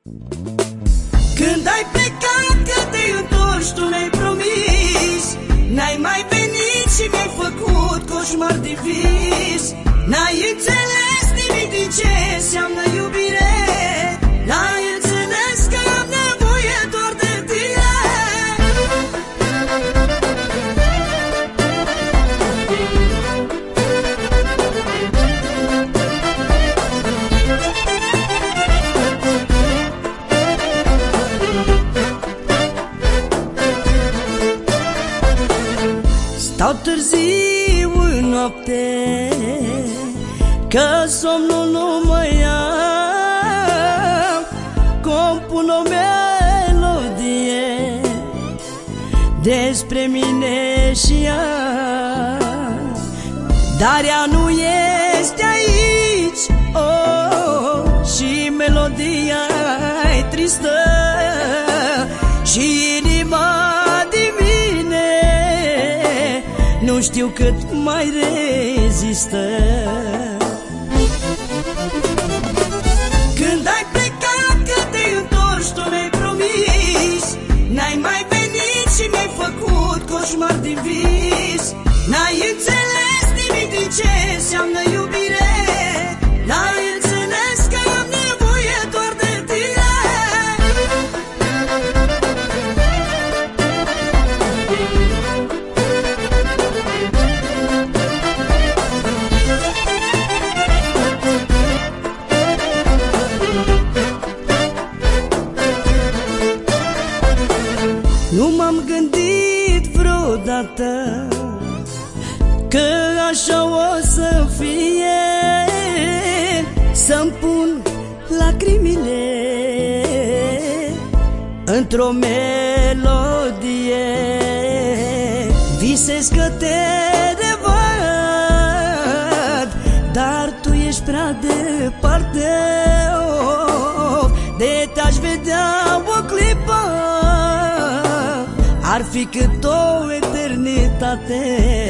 Când ai plecat că te întorci, tu ne-ai promis, n-ai mai venit și mi-ai făcut coșmar de vis. N-ai înțeles nimic din ce înseamnă iubire, n-ai înțeles că am nevoie doar de tine. Stau târziu în noapte, că somnul nu mă ia, compun o melodie despre mine și ea, dar ea nu este aici, oh, și melodia e tristă și inima din mine nu știu cât mai rezistă. Când ai plecat că te întorci, tu mi-ai promis, n-ai mai venit și mi-ai făcut coșmar din vis. N-ai înțeles nimic din ce înseamnă iubire, n-ai înțeles că am nevoie doar de tine. Nu m-am gândit vreodată că așa o să fie, să-mi pun lacrimile într-o melodie. Visez că te revăd, dar tu ești prea departe, oh, de te-aș vedea o clipă ar fi cât o eternitate.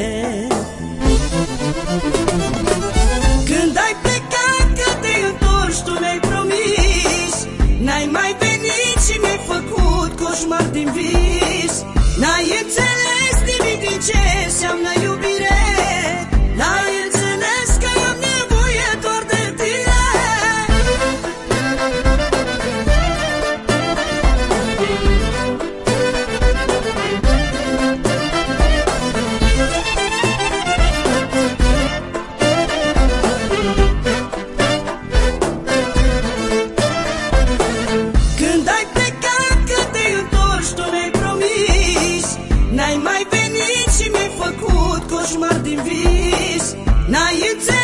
Când ai plecat că te întorci, tu mi-ai promis, n-ai mai venit și mi-ai făcut coșmar din vis. N-ai înțeles nimic din ce înseamnă iubire, n-ai înțeles că am nevoie doar de tine. Când ai plecat că te întorci, tu mi-ai promis, n-ai mai venit și mi-ai făcut coșmar din vis. N-ai înțeles